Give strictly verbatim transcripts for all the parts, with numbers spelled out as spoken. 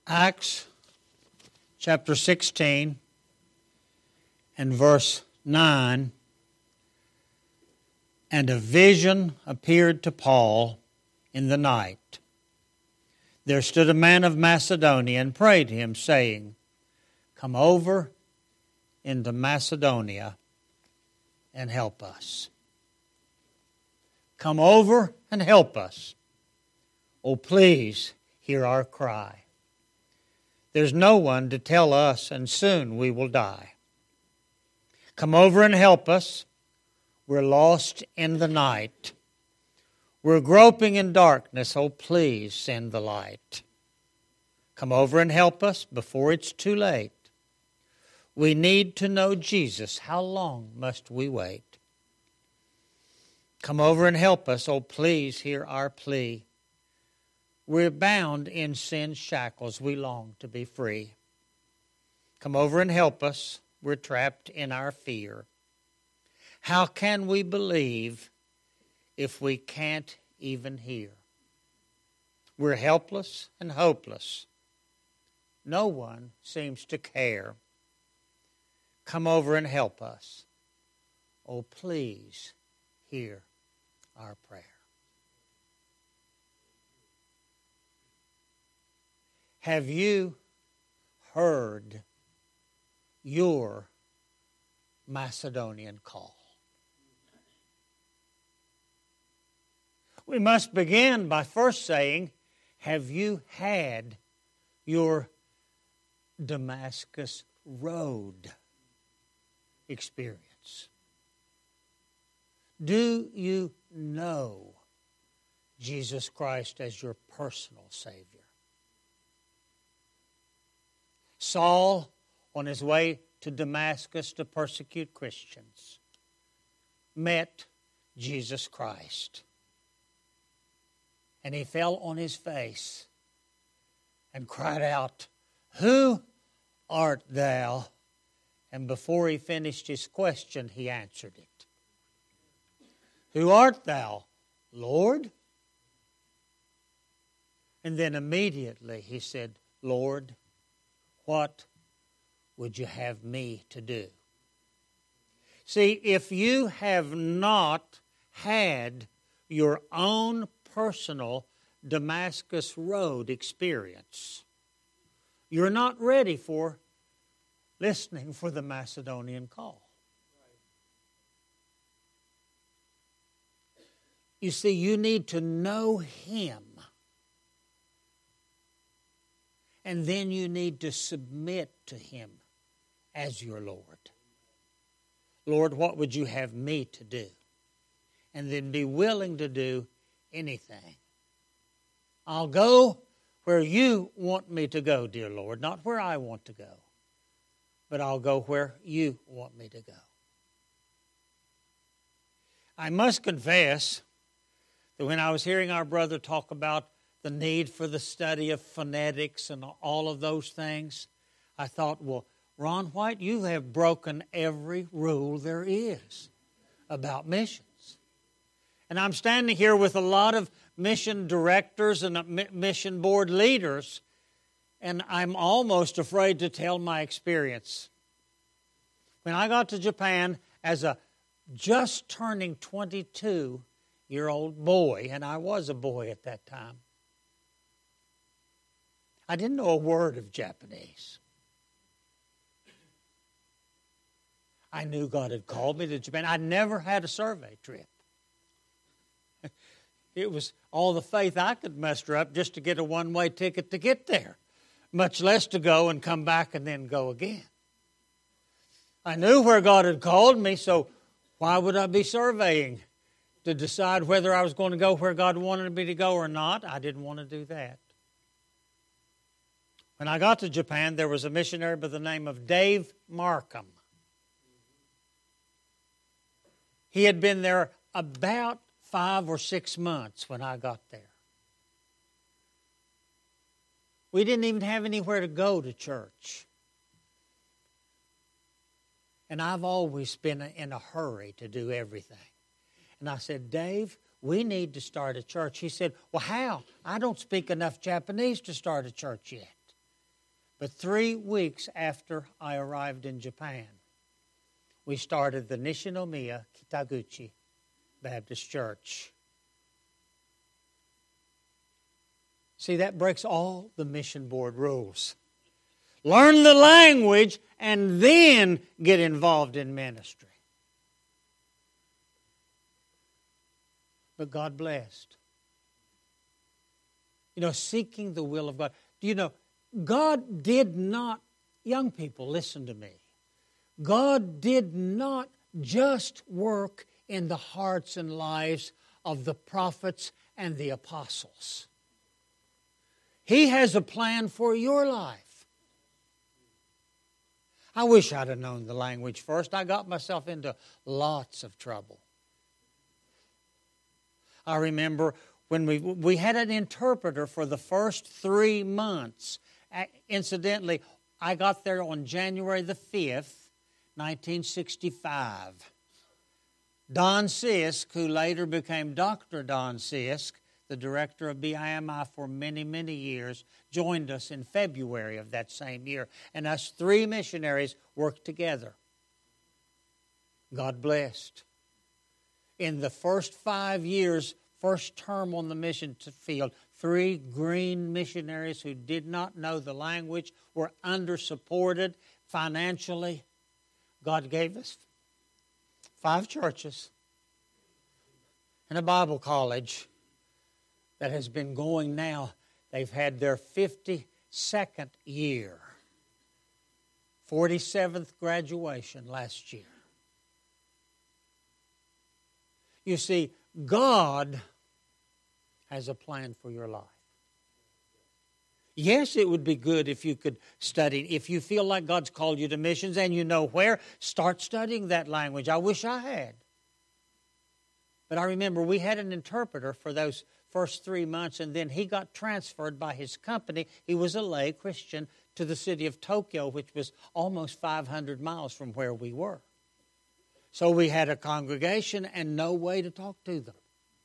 Acts chapter sixteen and verse nine. And a vision appeared to Paul in the night. There stood a man of Macedonia and prayed him, saying, Come over into Macedonia and help us. Come over and help us. Oh, please hear our cry. There's no one to tell us, and soon we will die. Come over and help us. We're lost in the night. We're groping in darkness. Oh, please send the light. Come over and help us before it's too late. We need to know Jesus. How long must we wait? Come over and help us. Oh, please hear our plea. We're bound in sin's shackles. We long to be free. Come over and help us. We're trapped in our fear. How can we believe if we can't even hear? We're helpless and hopeless. No one seems to care. Come over and help us. Oh, please hear our prayer. Have you heard your Macedonian call? We must begin by first saying, have you had your Damascus Road experience? Do you know Jesus Christ as your personal Savior? Saul, on his way to Damascus to persecute Christians, met Jesus Christ. And he fell on his face and cried out, Who art thou? And before he finished his question, he answered it. Who art thou, Lord? And then immediately he said, Lord, what would you have me to do? See, if you have not had your own personal Damascus Road experience, you're not ready for listening for the Macedonian call. You see, you need to know Him. And then you need to submit to Him as your Lord. Lord, what would you have me to do? And then be willing to do anything. I'll go where you want me to go, dear Lord, not where I want to go, but I'll go where you want me to go. I must confess that when I was hearing our brother talk about the need for the study of phonetics and all of those things, I thought, well, Ron White, you have broken every rule there is about missions. And I'm standing here with a lot of mission directors and mission board leaders, and I'm almost afraid to tell my experience. When I got to Japan as a just turning twenty-two-year-old boy, and I was a boy at that time, I didn't know a word of Japanese. I knew God had called me to Japan. I never had a survey trip. It was all the faith I could muster up just to get a one-way ticket to get there, much less to go and come back and then go again. I knew where God had called me, so why would I be surveying to decide whether I was going to go where God wanted me to go or not? I didn't want to do that. When I got to Japan, there was a missionary by the name of Dave Markham. He had been there about five or six months when I got there. We didn't even have anywhere to go to church. And I've always been in a hurry to do everything. And I said, Dave, we need to start a church. He said, well, how? I don't speak enough Japanese to start a church yet. But three weeks after I arrived in Japan, we started the Nishinomiya Kitaguchi Baptist Church. See, that breaks all the mission board rules. Learn the language and then get involved in ministry. But God blessed. You know, seeking the will of God. Do you know, God did not, young people, listen to me. God did not just work in the hearts and lives of the prophets and the apostles. He has a plan for your life. I wish I'd have known the language first. I got myself into lots of trouble. I remember when we we had an interpreter for the first three months. Incidentally, I got there on January the fifth, nineteen sixty-five. Don Sisk, who later became Doctor Don Sisk, the director of B I M I for many, many years, joined us in February of that same year. And us three missionaries worked together. God blessed. In the first five years, first term on the mission field, three green missionaries who did not know the language were under-supported financially. God gave us five churches and a Bible college that has been going now. They've had their fifty-second year, forty-seventh graduation last year. You see, God has a plan for your life. Yes, it would be good if you could study. If you feel like God's called you to missions and you know where, start studying that language. I wish I had. But I remember we had an interpreter for those first three months, and then he got transferred by his company. He was a lay Christian to the city of Tokyo, which was almost five hundred miles from where we were. So we had a congregation and no way to talk to them.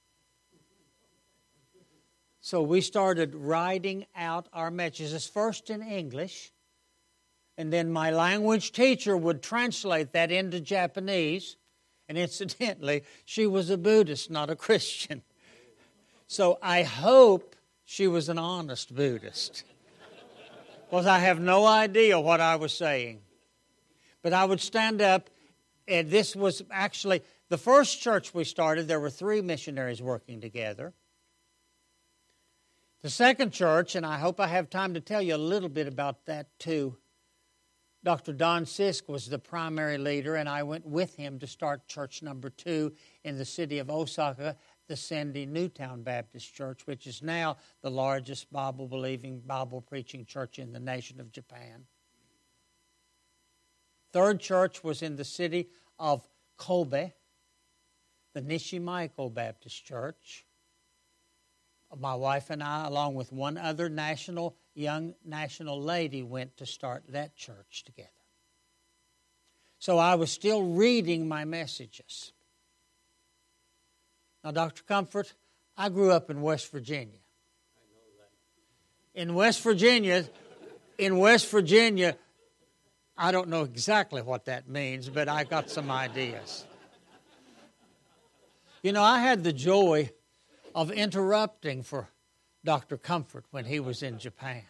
So we started writing out our messages, first in English, and then my language teacher would translate that into Japanese. And incidentally, she was a Buddhist, not a Christian. So I hope she was an honest Buddhist, because I have no idea what I was saying. But I would stand up, and this was actually the first church we started. There were three missionaries working together. The second church, and I hope I have time to tell you a little bit about that too, Doctor Don Sisk was the primary leader, and I went with him to start church number two in the city of Osaka, the Sandy Newtown Baptist Church, which is now the largest Bible-believing, Bible-preaching church in the nation of Japan. Third church was in the city of Kobe, the Nishimaiko Baptist Church. My wife and I, along with one other national, young national lady, went to start that church together. So I was still reading my messages. Now, Doctor Comfort, I grew up in West Virginia. I know that. In West Virginia, in West Virginia, I don't know exactly what that means, but I got some ideas. You know, I had the joy of interrupting for Doctor Comfort when he was in Japan.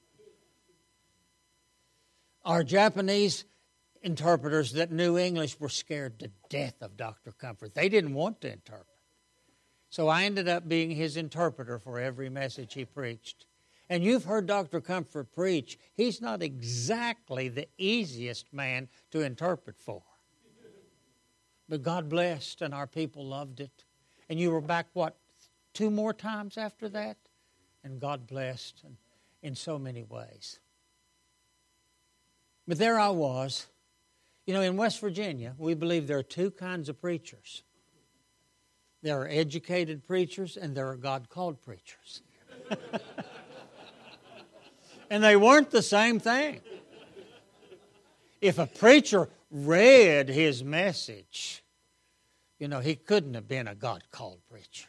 Our Japanese interpreters that knew English were scared to death of Doctor Comfort. They didn't want to interpret. So I ended up being his interpreter for every message he preached. And you've heard Doctor Comfort preach. He's not exactly the easiest man to interpret for. But God blessed, and our people loved it. And you were back, what, two more times after that? And God blessed in, in so many ways. But there I was. You know, in West Virginia, we believe there are two kinds of preachers. There are educated preachers and there are God-called preachers. And they weren't the same thing. If a preacher read his message, you know, he couldn't have been a God-called preacher.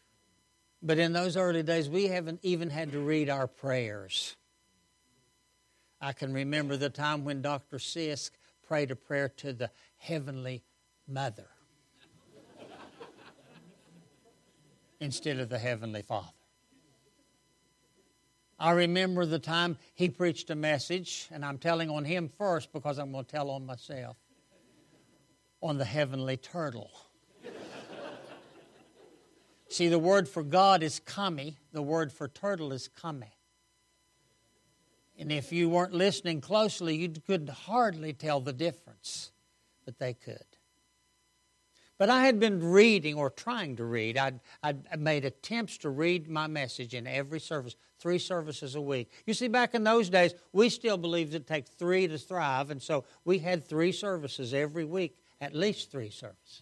But in those early days, we haven't even had to read our prayers. I can remember the time when Doctor Sisk prayed a prayer to the Heavenly Mother instead of the Heavenly Father. I remember the time he preached a message, and I'm telling on him first because I'm going to tell on myself, on the heavenly turtle. See, the word for God is kami. The word for turtle is kame. And if you weren't listening closely, you could hardly tell the difference, but they could. But I had been reading, or trying to read. I'd, I'd made attempts to read my message in every service, three services a week. You see, back in those days, we still believed it takes three to thrive, and so we had three services every week, at least three services.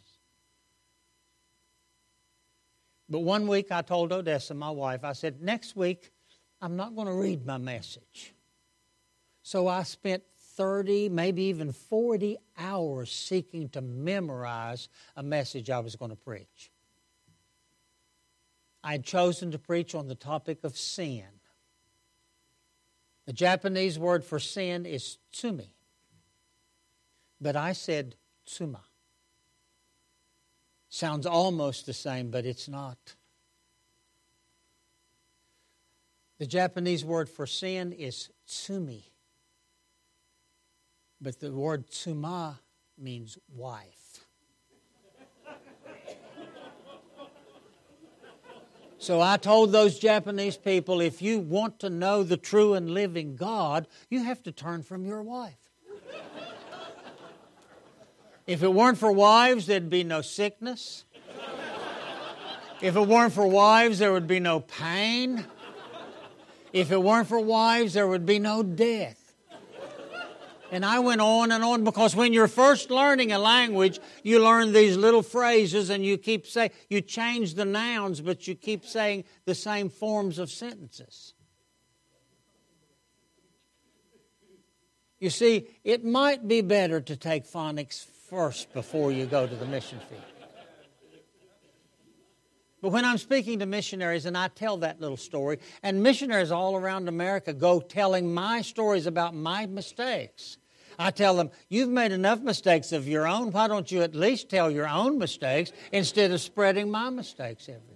But one week I told Odessa, my wife, I said, next week I'm not going to read my message. So I spent thirty, maybe even forty hours seeking to memorize a message I was going to preach. I had chosen to preach on the topic of sin. The Japanese word for sin is tsumi. But I said tsuma. Sounds almost the same, but it's not. The Japanese word for sin is tsumi. But the word tsuma means wife. So I told those Japanese people, if you want to know the true and living God, you have to turn from your wife. If it weren't for wives, there'd be no sickness. If it weren't for wives, there would be no pain. If it weren't for wives, there would be no death. And I went on and on, because when you're first learning a language, you learn these little phrases and you keep saying, you change the nouns, but you keep saying the same forms of sentences. You see, it might be better to take phonics first before you go to the mission field. But when I'm speaking to missionaries and I tell that little story, and missionaries all around America go telling my stories about my mistakes, I tell them, you've made enough mistakes of your own. Why don't you at least tell your own mistakes instead of spreading my mistakes everywhere?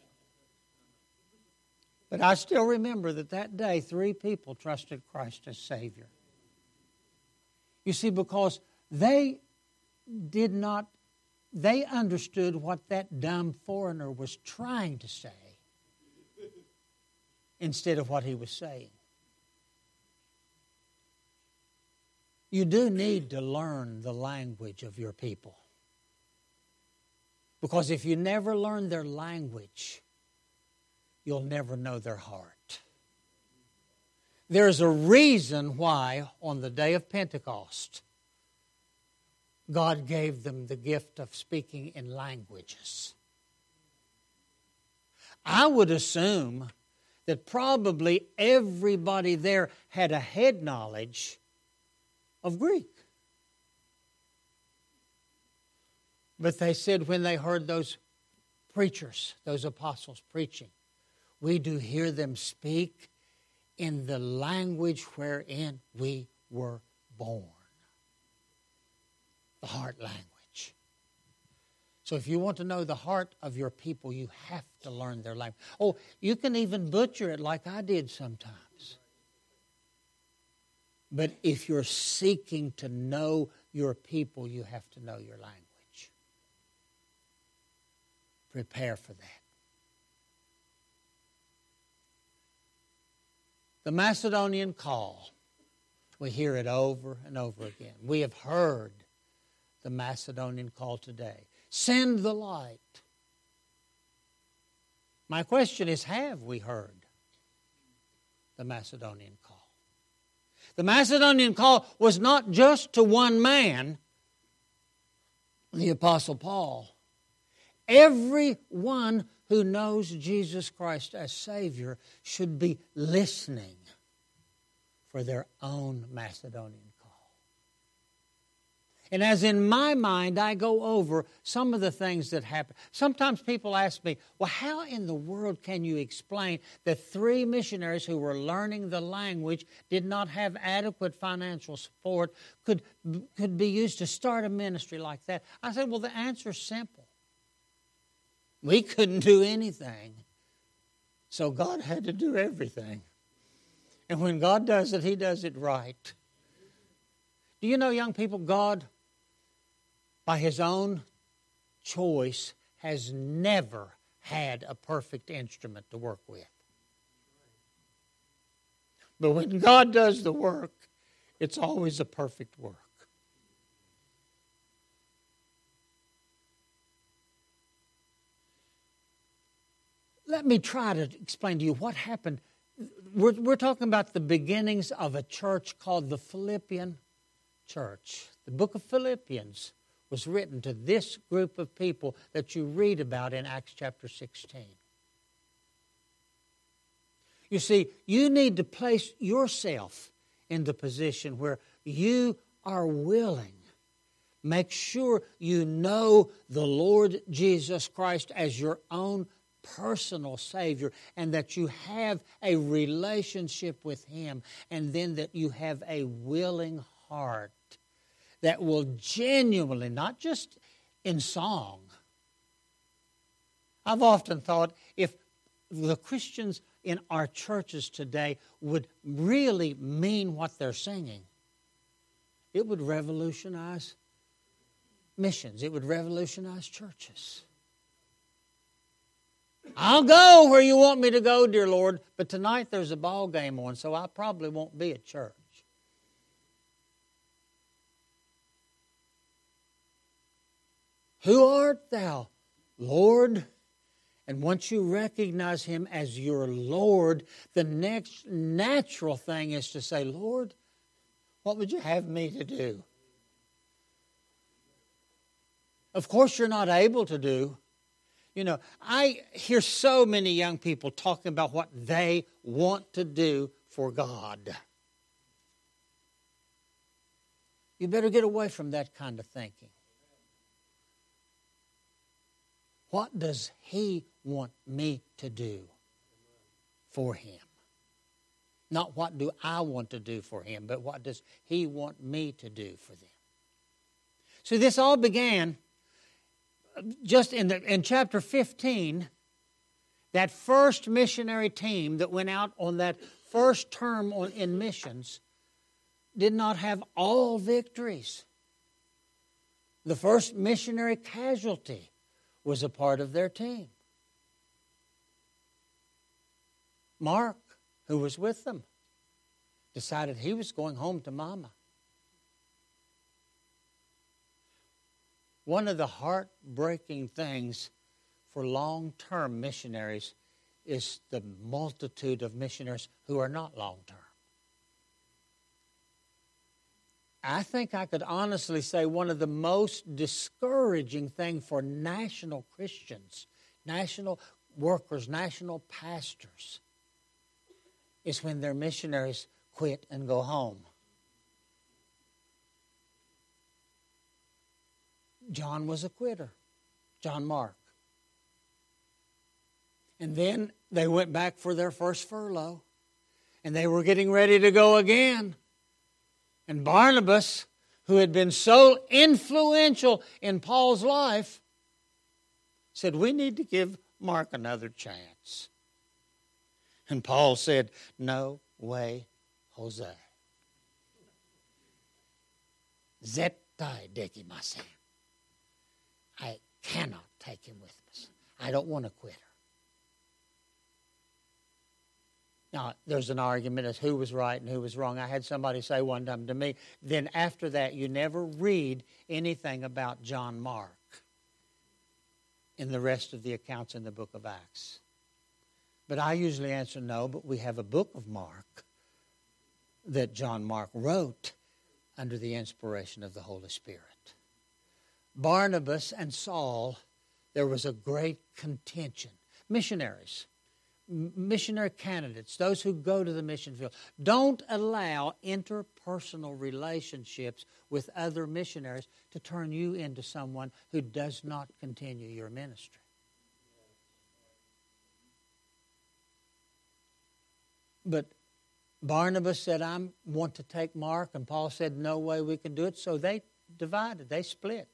But I still remember that that day three people trusted Christ as Savior. You see, because they did not, they understood what that dumb foreigner was trying to say instead of what he was saying. You do need to learn the language of your people. Because if you never learn their language, you'll never know their heart. There's a reason why on the day of Pentecost, God gave them the gift of speaking in languages. I would assume that probably everybody there had a head knowledge of Greek. But they said when they heard those preachers, those apostles preaching, we do hear them speak in the language wherein we were born. The heart language. So if you want to know the heart of your people, you have to learn their language. Oh, you can even butcher it like I did sometimes. But if you're seeking to know your people, you have to know your language. Prepare for that. The Macedonian call, we hear it over and over again. We have heard the Macedonian call today. Send the light. My question is, have we heard the Macedonian call? The Macedonian call was not just to one man, the Apostle Paul. Everyone who knows Jesus Christ as Savior should be listening for their own Macedonian call. And as in my mind, I go over some of the things that happen. Sometimes people ask me, well, how in the world can you explain that three missionaries who were learning the language, did not have adequate financial support, could, could be used to start a ministry like that? I said, well, the answer's simple. We couldn't do anything. So God had to do everything. And when God does it, He does it right. Do you know, young people, God, by His own choice, has never had a perfect instrument to work with. But when God does the work, it's always a perfect work. Let me try to explain to you what happened. We're, we're talking about the beginnings of a church called the Philippian Church. The book of Philippians was written to this group of people that you read about in Acts chapter sixteen. You see, you need to place yourself in the position where you are willing. Make sure you know the Lord Jesus Christ as your own personal Savior, and that you have a relationship with Him, and then that you have a willing heart that will genuinely, not just in song. I've often thought if the Christians in our churches today would really mean what they're singing, it would revolutionize missions. It would revolutionize churches. I'll go where you want me to go, dear Lord, but tonight there's a ball game on, so I probably won't be at church. Who art thou, Lord? And once you recognize Him as your Lord, the next natural thing is to say, Lord, what would you have me to do? Of course, you're not able to do. You know, I hear so many young people talking about what they want to do for God. You better get away from that kind of thinking. What does He want me to do for Him? Not what do I want to do for Him, but what does He want me to do for them? So this all began just in, the, in chapter fifteen, that first missionary team that went out on that first term on, in missions did not have all victories. The first missionary casualty was a part of their team. Mark, who was with them, decided he was going home to Mama. One of the heartbreaking things for long-term missionaries is the multitude of missionaries who are not long-term. I think I could honestly say one of the most discouraging things for national Christians, national workers, national pastors, is when their missionaries quit and go home. John was a quitter, John Mark. And then they went back for their first furlough, and they were getting ready to go again. And Barnabas, who had been so influential in Paul's life, said, we need to give Mark another chance. And Paul said, no way, Jose. Zettai dekimasen. I cannot take him with us. I don't want a quitter. Now, there's an argument as who was right and who was wrong. I had somebody say one time to me, then after that, you never read anything about John Mark in the rest of the accounts in the book of Acts. But I usually answer no, but we have a book of Mark that John Mark wrote under the inspiration of the Holy Spirit. Barnabas and Saul, there was a great contention. Missionaries, missionary candidates, those who go to the mission field, don't allow interpersonal relationships with other missionaries to turn you into someone who does not continue your ministry. But Barnabas said, I want to take Mark, and Paul said, no way we can do it. So they divided, they split.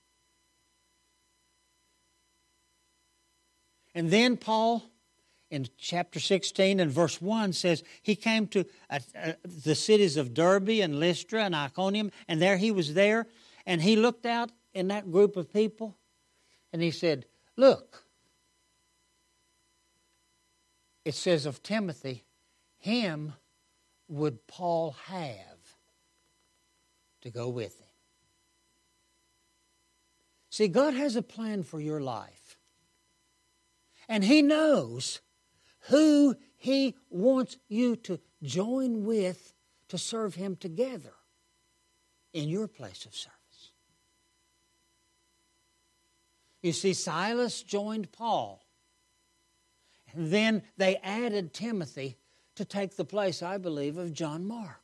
And then Paul, in chapter sixteen and verse one, says he came to uh, uh, the cities of Derbe and Lystra and Iconium, and there he was there, and he looked out in that group of people, and he said, look, it says of Timothy, him would Paul have to go with him. See, God has a plan for your life. And He knows who He wants you to join with to serve Him together in your place of service. You see, Silas joined Paul. And then they added Timothy to take the place, I believe, of John Mark.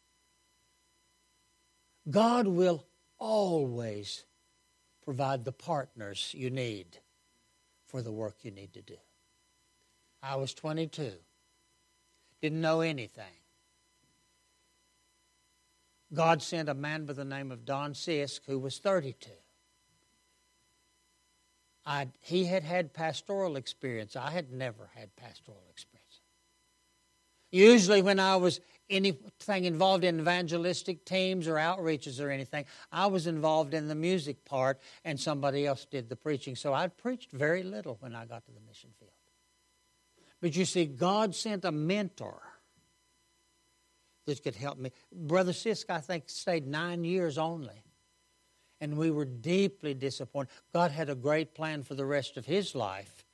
God will always provide the partners you need for the work you need to do. I was twenty-two. Didn't know anything. God sent a man by the name of Don Sisk who was thirty-two. I, he had had pastoral experience. I had never had pastoral experience. Usually when I was anything involved in evangelistic teams or outreaches or anything, I was involved in the music part and somebody else did the preaching. So I preached very little when I got to the mission field. But you see, God sent a mentor that could help me. Brother Sisk, I think, stayed nine years only. And we were deeply disappointed. God had a great plan for the rest of his life.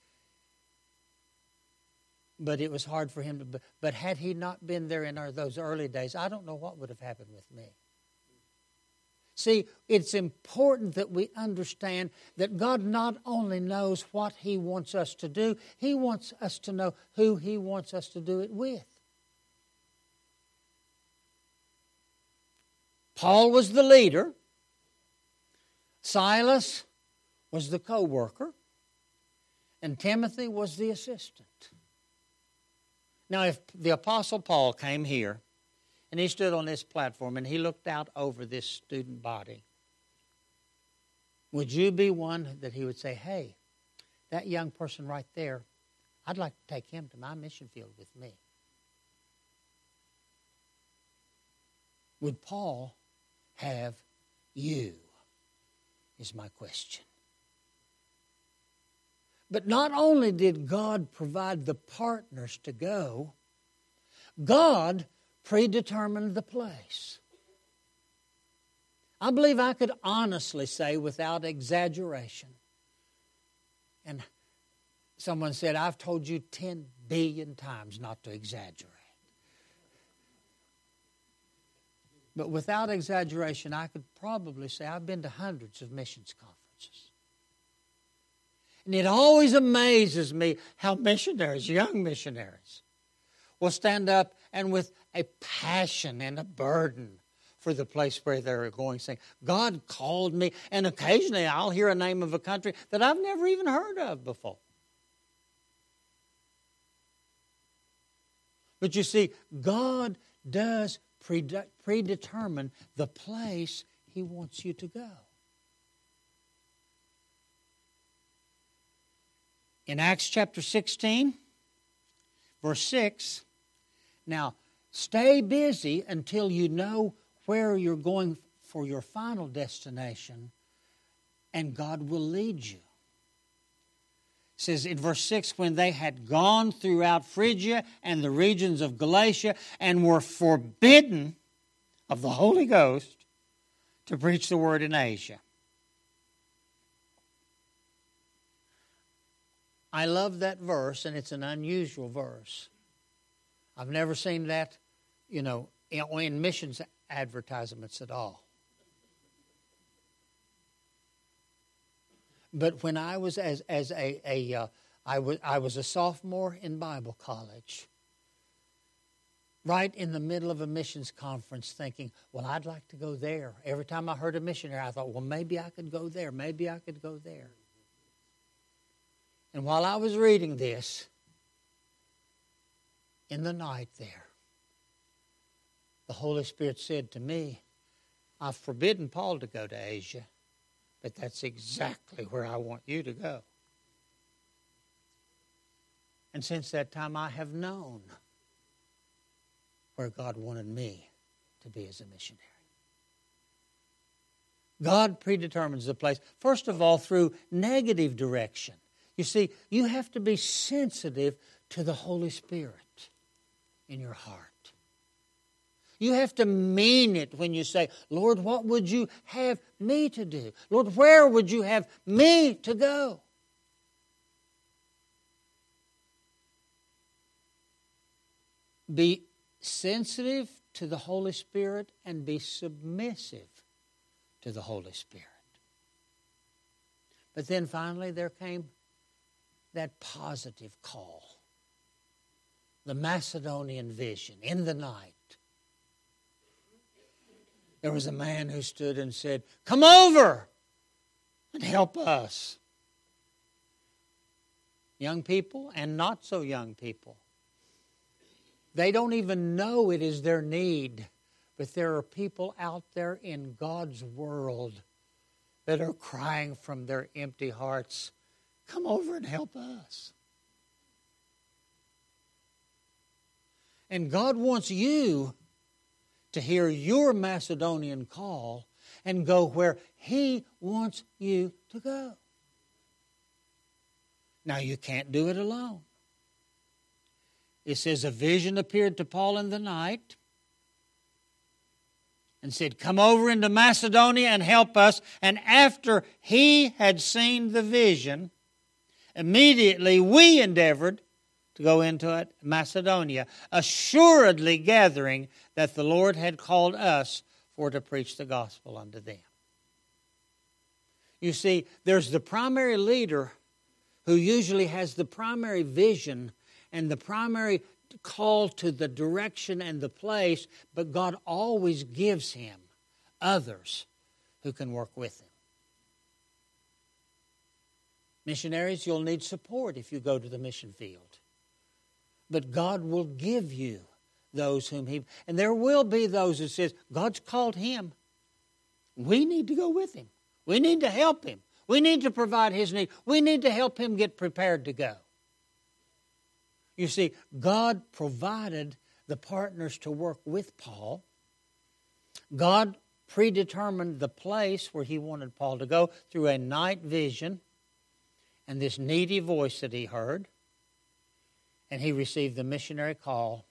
But it was hard for him to... But had he not been there in our, those early days, I don't know what would have happened with me. See, it's important that we understand that God not only knows what He wants us to do, He wants us to know who He wants us to do it with. Paul was the leader. Silas was the co-worker. And Timothy was the assistant. Now, if the Apostle Paul came here and he stood on this platform and he looked out over this student body, would you be one that he would say, hey, that young person right there, I'd like to take him to my mission field with me? Would Paul have you, is my question. But not only did God provide the partners to go, God predetermined the place. I believe I could honestly say without exaggeration, and someone said, I've told you ten billion times not to exaggerate. But without exaggeration, I could probably say I've been to hundreds of missions conferences. And it always amazes me how missionaries, young missionaries, will stand up and with a passion and a burden for the place where they're going, saying, God called me, and occasionally I'll hear a name of a country that I've never even heard of before. But you see, God does predetermine the place He wants you to go. In Acts chapter sixteen, verse six, now stay busy until you know where you're going for your final destination, and God will lead you. It says in verse six, when they had gone throughout Phrygia and the regions of Galatia and were forbidden of the Holy Ghost to preach the word in Asia. I love that verse, and it's an unusual verse. I've never seen that, you know, in missions advertisements at all. But when I was as as a a, uh, I was, I was a sophomore in Bible college, right in the middle of a missions conference, thinking, well, I'd like to go there. Every time I heard a missionary, I thought, well, maybe I could go there. Maybe I could go there. And while I was reading this, in the night there, the Holy Spirit said to me, I've forbidden Paul to go to Asia, but that's exactly where I want you to go. And since that time, I have known where God wanted me to be as a missionary. God predetermines the place, first of all, through negative direction. You see, you have to be sensitive to the Holy Spirit in your heart. You have to mean it when you say, Lord, what would you have me to do? Lord, where would you have me to go? Be sensitive to the Holy Spirit and be submissive to the Holy Spirit. But then finally there came that positive call. The Macedonian vision in the night. There was a man who stood and said, come over and help us. Young people and not so young people. They don't even know it is their need. But there are people out there in God's world that are crying from their empty hearts, come over and help us. And God wants you to hear your Macedonian call and go where He wants you to go. Now, you can't do it alone. It says, a vision appeared to Paul in the night and said, come over into Macedonia and help us. And after he had seen the vision, immediately we endeavored to go into it, Macedonia, assuredly gathering that the Lord had called us for to preach the gospel unto them. You see, there's the primary leader who usually has the primary vision and the primary call to the direction and the place, but God always gives him others who can work with him. Missionaries, you'll need support if you go to the mission field. But God will give you those whom He... And there will be those who says, God's called him. We need to go with him. We need to help him. We need to provide his need. We need to help him get prepared to go. You see, God provided the partners to work with Paul. God predetermined the place where He wanted Paul to go through a night vision and this needy voice that he heard. And he received the missionary call.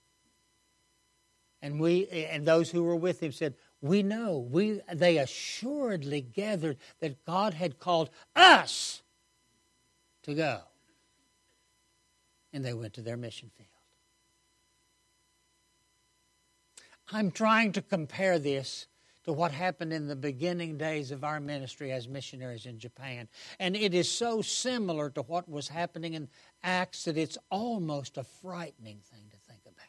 And we and those who were with him said, we know, we they assuredly gathered that God had called us to go. And they went to their mission field. I'm trying to compare this to what happened in the beginning days of our ministry as missionaries in Japan. And it is so similar to what was happening in Acts that it's almost a frightening thing to think about.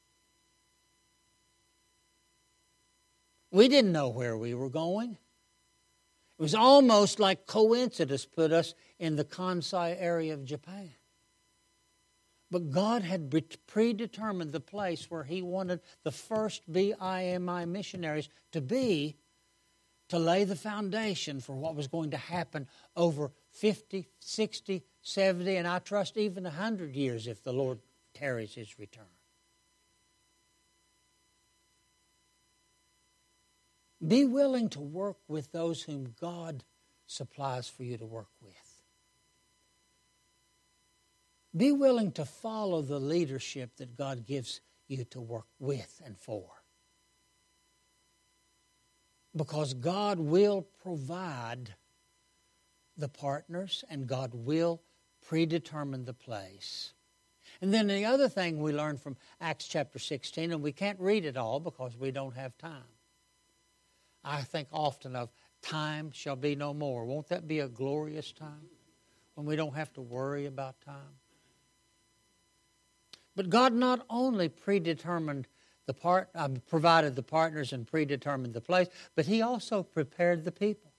We didn't know where we were going. It was almost like coincidence put us in the Kansai area of Japan. But God had predetermined the place where He wanted the first B I M I missionaries to be, to lay the foundation for what was going to happen over fifty, sixty, seventy, and I trust even one hundred years if the Lord tarries His return. Be willing to work with those whom God supplies for you to work with. Be willing to follow the leadership that God gives you to work with and for. Because God will provide the partners and God will predetermine the place. And then the other thing we learn from Acts chapter sixteen, and we can't read it all because we don't have time. I think often of time shall be no more. Won't that be a glorious time? when we don't have to worry about time. But God not only predetermined the part, uh, provided the partners and predetermined the place, but He also prepared the people.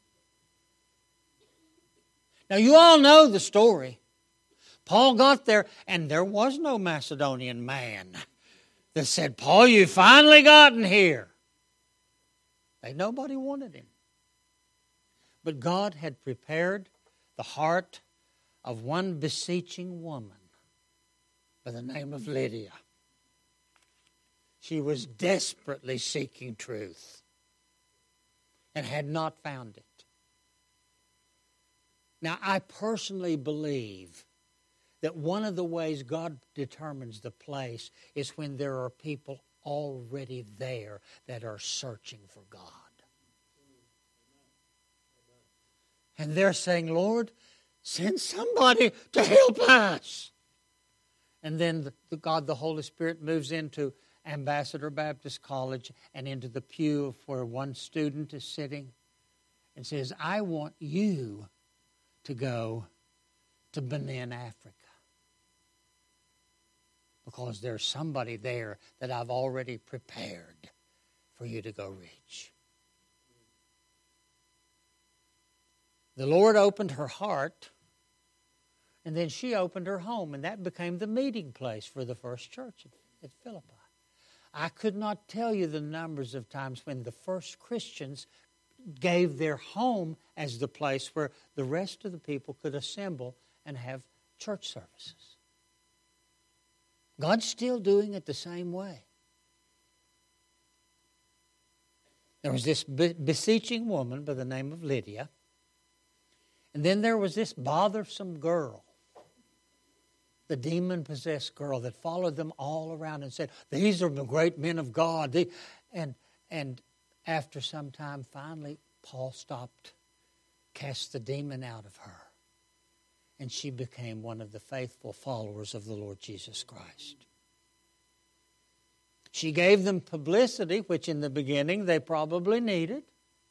Now you all know the story. Paul got there, and there was no Macedonian man that said, Paul, you finally gotten here. They, nobody wanted him. But God had prepared the heart of one beseeching woman by the name of Lydia. She was desperately seeking truth and had not found it. Now, I personally believe that one of the ways God determines the place is when there are people already there that are searching for God. And they're saying, Lord, send somebody to help us. And then the, the God, the Holy Spirit, moves into Ambassador Baptist College and into the pew of where one student is sitting and says, I want you to go to Benin, Africa. Because there's somebody there that I've already prepared for you to go reach. The Lord opened her heart, and then she opened her home, and that became the meeting place for the first church at, at Philippi. I could not tell you the numbers of times when the first Christians gave their home as the place where the rest of the people could assemble and have church services. God's still doing it the same way. There was this beseeching woman by the name of Lydia. And then there was this bothersome girl, the demon-possessed girl that followed them all around and said, these are the great men of God. And, and after some time, finally, Paul stopped, cast the demon out of her. And she became one of the faithful followers of the Lord Jesus Christ. She gave them publicity, which in the beginning they probably needed.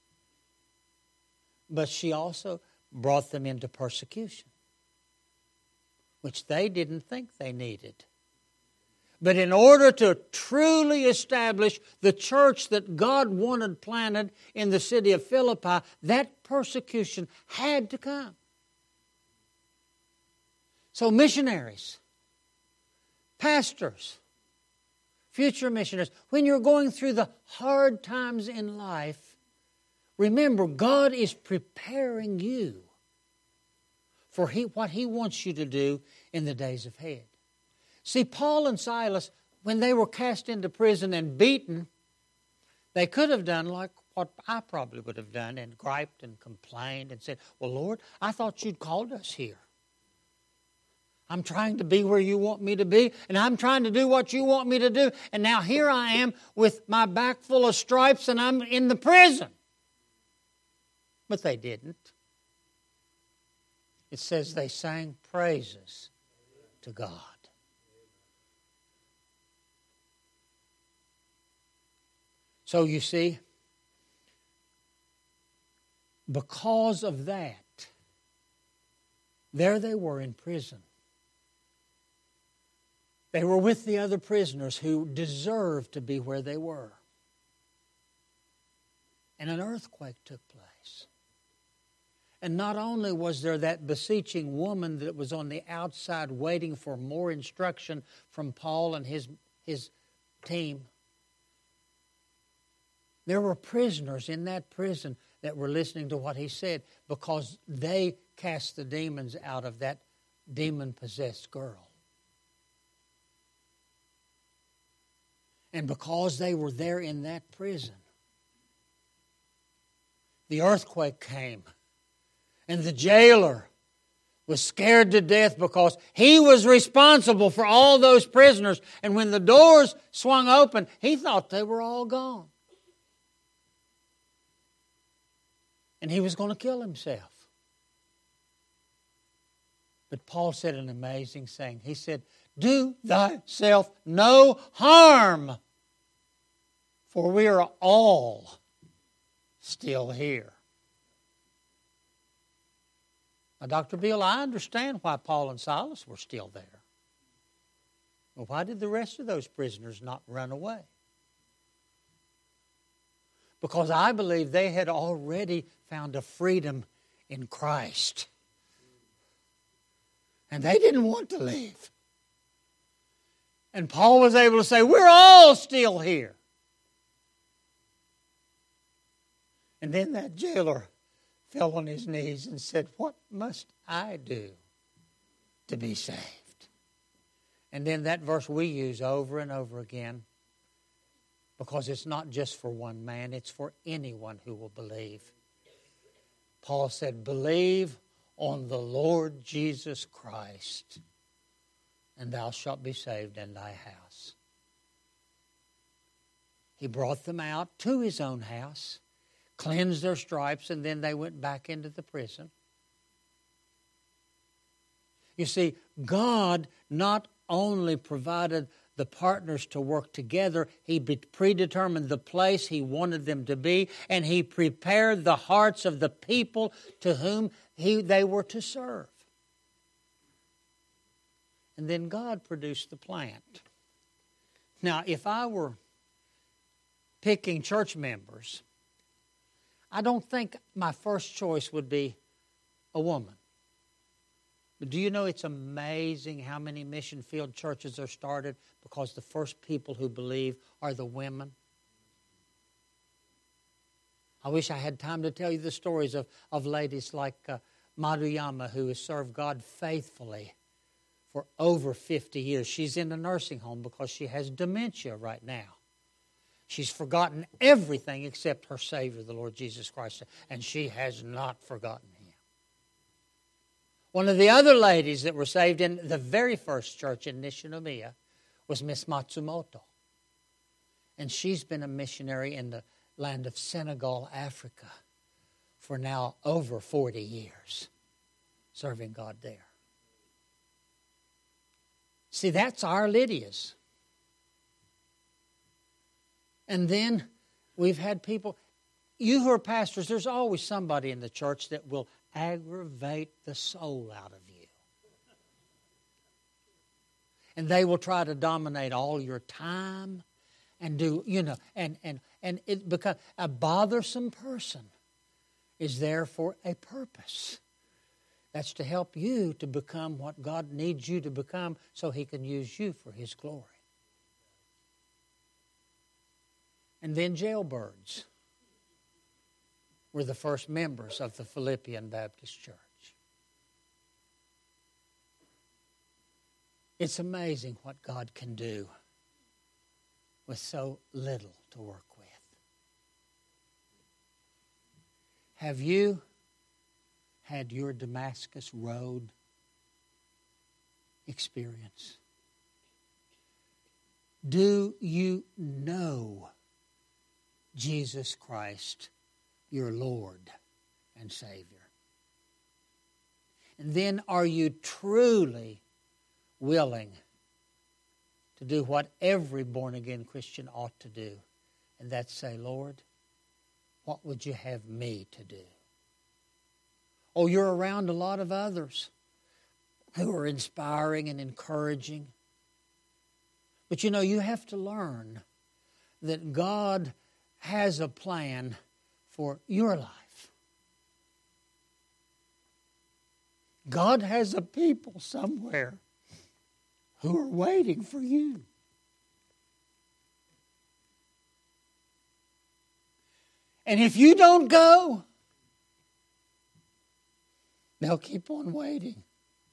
But she also brought them into persecution, which they didn't think they needed. But in order to truly establish the church that God wanted planted in the city of Philippi, that persecution had to come. So missionaries, pastors, future missionaries, when you're going through the hard times in life, remember God is preparing you for he, what He wants you to do in the days ahead. See, Paul and Silas, when they were cast into prison and beaten, they could have done like what I probably would have done and griped and complained and said, well, Lord, I thought You'd called us here. I'm trying to be where You want me to be, and I'm trying to do what You want me to do, and now here I am with my back full of stripes and I'm in the prison. But they didn't. It says they sang praises to God. So you see, because of that, there they were in prison. They were with the other prisoners who deserved to be where they were. And an earthquake took place. And not only was there that beseeching woman that was on the outside waiting for more instruction from Paul and his, his team, there were prisoners in that prison that were listening to what he said because they cast the demons out of that demon-possessed girl. And because they were there in that prison, the earthquake came. And the jailer was scared to death because he was responsible for all those prisoners. And when the doors swung open, he thought they were all gone. And he was going to kill himself. But Paul said an amazing thing. He said, do thyself no harm, for we are all still here. Now, Doctor Bill, I understand why Paul and Silas were still there. Well, why did the rest of those prisoners not run away? Because I believe they had already found a freedom in Christ. And they didn't want to leave. And Paul was able to say, we're all still here. And then that jailer fell on his knees and said, what must I do to be saved? And then that verse we use over and over again, because it's not just for one man, it's for anyone who will believe. Paul said, believe on the Lord Jesus Christ, and thou shalt be saved in thy house. He brought them out to his own house, cleansed their stripes, and then they went back into the prison. You see, God not only provided the partners to work together, He predetermined the place He wanted them to be, and He prepared the hearts of the people to whom he, they were to serve. And then God produced the plant. Now, if I were picking church members, I don't think my first choice would be a woman. But do you know it's amazing how many mission field churches are started because the first people who believe are the women? I wish I had time to tell you the stories of, of ladies like uh, Madhuyama, who has served God faithfully for over fifty years. She's in a nursing home because she has dementia right now. She's forgotten everything except her Savior, the Lord Jesus Christ, and she has not forgotten Him. One of the other ladies that were saved in the very first church in Nishinomiya was Miss Matsumoto. And she's been a missionary in the land of Senegal, Africa, for now over forty years, serving God there. See, that's our Lydias. And then we've had people, you who are pastors, there's always somebody in the church that will aggravate the soul out of you. And they will try to dominate all your time and do, you know, and, and, and it becomes a bothersome person is there for a purpose. That's to help you to become what God needs you to become so He can use you for His glory. And then jailbirds were the first members of the Philippian Baptist Church. It's amazing what God can do with so little to work with. Have you had your Damascus Road experience? Do you know Jesus Christ, your Lord and Savior? And then are you truly willing to do what every born-again Christian ought to do? And that's say, Lord, what would you have me to do? Oh, you're around a lot of others who are inspiring and encouraging. But you know, you have to learn that God has a plan for your life. God has a people somewhere who are waiting for you. And if you don't go, they'll keep on waiting.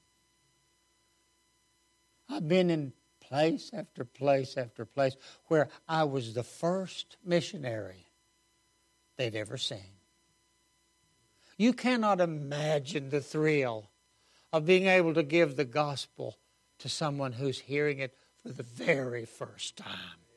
I've been in place after place after place where I was the first missionary they'd ever seen. You cannot imagine the thrill of being able to give the gospel to someone who's hearing it for the very first time.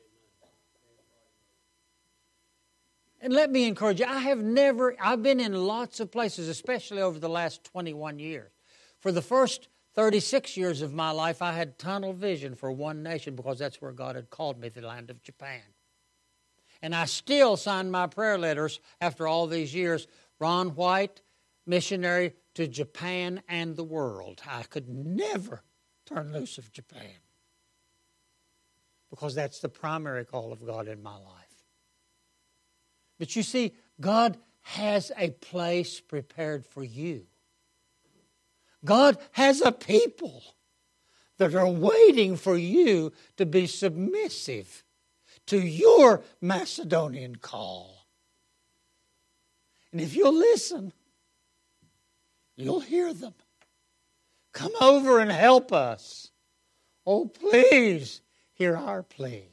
And let me encourage you, I have never, I've been in lots of places, especially over the last twenty-one years. For the first thirty-six years of my life, I had tunnel vision for one nation because that's where God had called me, the land of Japan. And I still sign my prayer letters after all these years, Ron White, missionary to Japan and the world. I could never turn loose of Japan, because that's the primary call of God in my life. But you see, God has a place prepared for you. God has a people that are waiting for you to be submissive to your Macedonian call. And if you'll listen, you'll hear them. Come over and help us. Oh, please, hear our plea.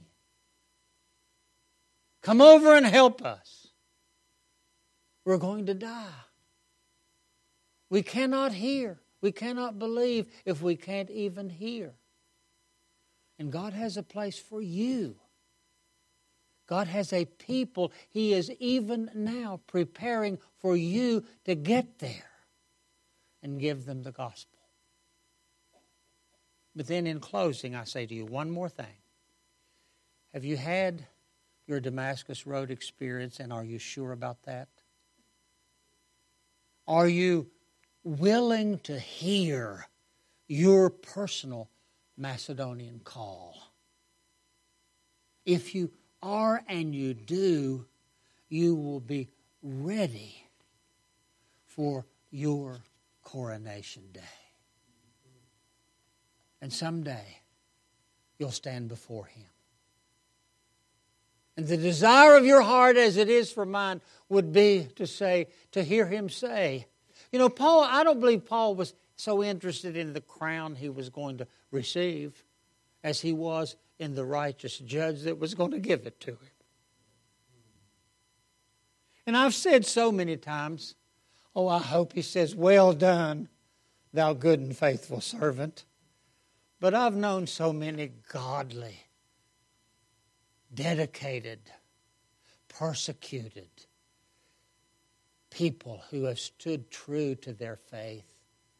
Come over and help us. We're going to die. We cannot hear. We cannot believe if we can't even hear. And God has a place for you. God has a people. He is even now preparing for you to get there and give them the gospel. But then in closing, I say to you one more thing. Have you had your Damascus Road experience, and are you sure about that? Are you willing to hear your personal Macedonian call? If you are and you do, you will be ready for your coronation day. And someday you'll stand before Him. And the desire of your heart, as it is for mine, would be to say, to hear Him say, you know, Paul, I don't believe Paul was so interested in the crown he was going to receive as he was in the righteous judge that was going to give it to him. And I've said so many times, oh, I hope he says, well done, thou good and faithful servant. But I've known so many godly, dedicated, persecuted people who have stood true to their faith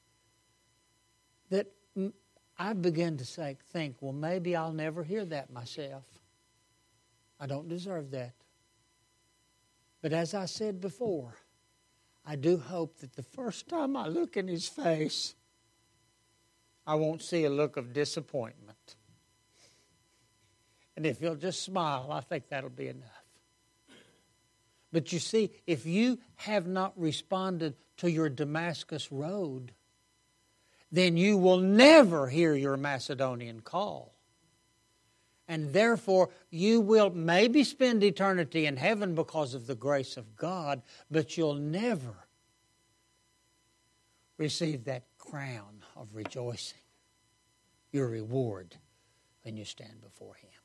that I begin to say, think, well, maybe I'll never hear that myself. I don't deserve that. But as I said before, I do hope that the first time I look in his face, I won't see a look of disappointment. And if he'll just smile, I think that'll be enough. But you see, if you have not responded to your Damascus Road, then you will never hear your Macedonian call. And therefore, you will maybe spend eternity in heaven because of the grace of God, but you'll never receive that crown of rejoicing, your reward, when you stand before Him.